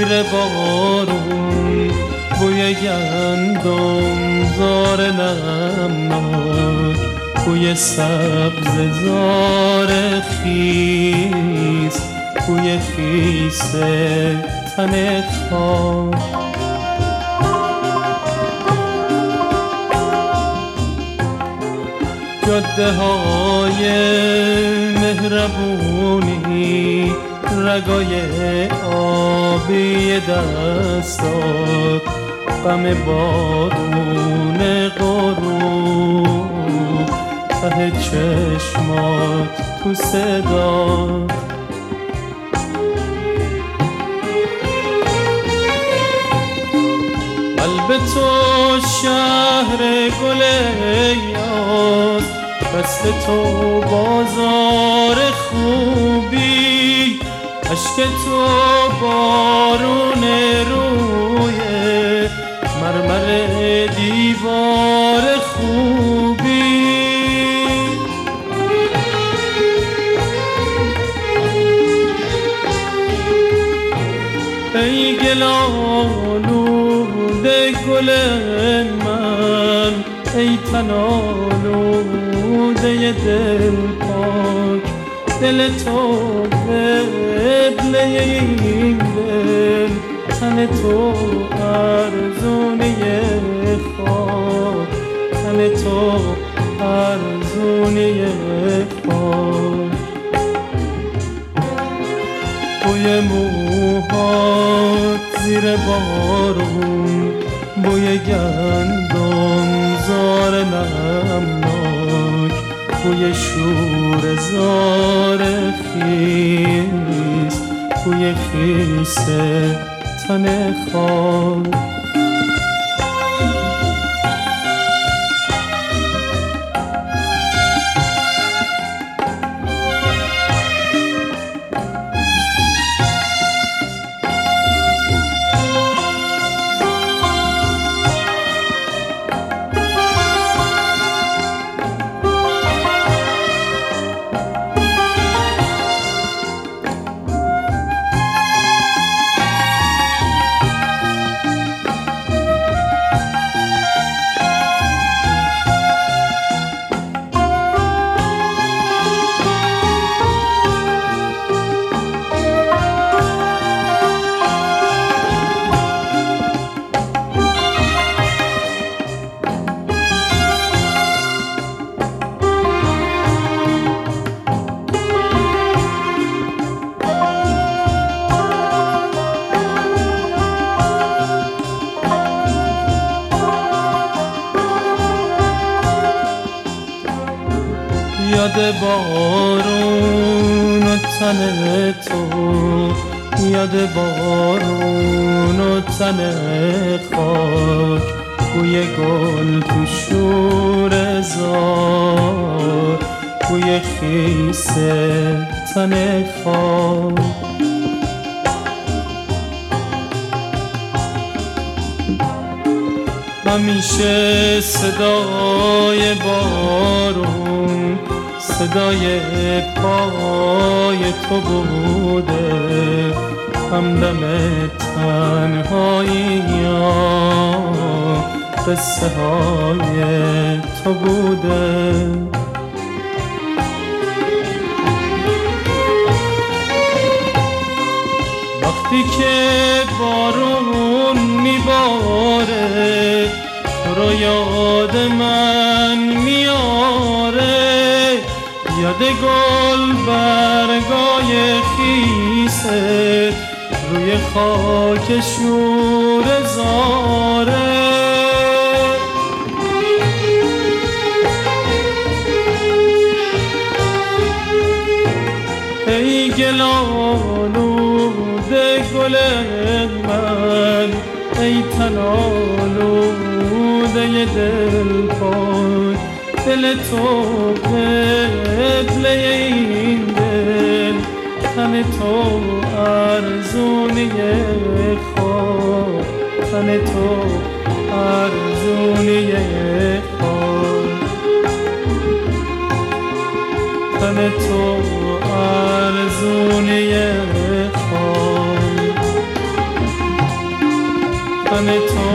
زیر بارون، بوی گندم زار نمناک، بوی سبز زار خیس، بوی خیس تن خاک. جاده های مهربونی، رگای آبی دستات، غم بارون غروب، ته چشمات تو صدات. قلب تو شهر گل یاد، دست تو بازار خوبی، عشق تو بارون روی مرمر دیوار خوبی. ای گل‌آلوده گل من، ای تن آلوده دل پاک، دل تو قبله این دل، تن تو ارزونه خاک، تن تو ارزونه خاک. بوی موهات زیر بارون، بوی گندم زار نمناک، بوی شور زار خیس، بوی خیس تن خاک. یاد بارون و تن تو، یاد بارون و تن خاک، بوی گل تو شور زار، بوی خیس تن خاک. همیشه صدای بارون، صدای پای تو بوده، همدم تنهایی یا قصه های تو بوده. وقتی که بارون میباره، تو رو یاد من میاره، یاد گل برگای خیسه، روی خاک شور زاره. ای گل‌آلوده گل من، ای تن آلوده دل پاک، دل تو قبله این دل، تن تو ارزونه خاک، تن تو ارزونه خاک، تن تو ارزونه خاک. تن تو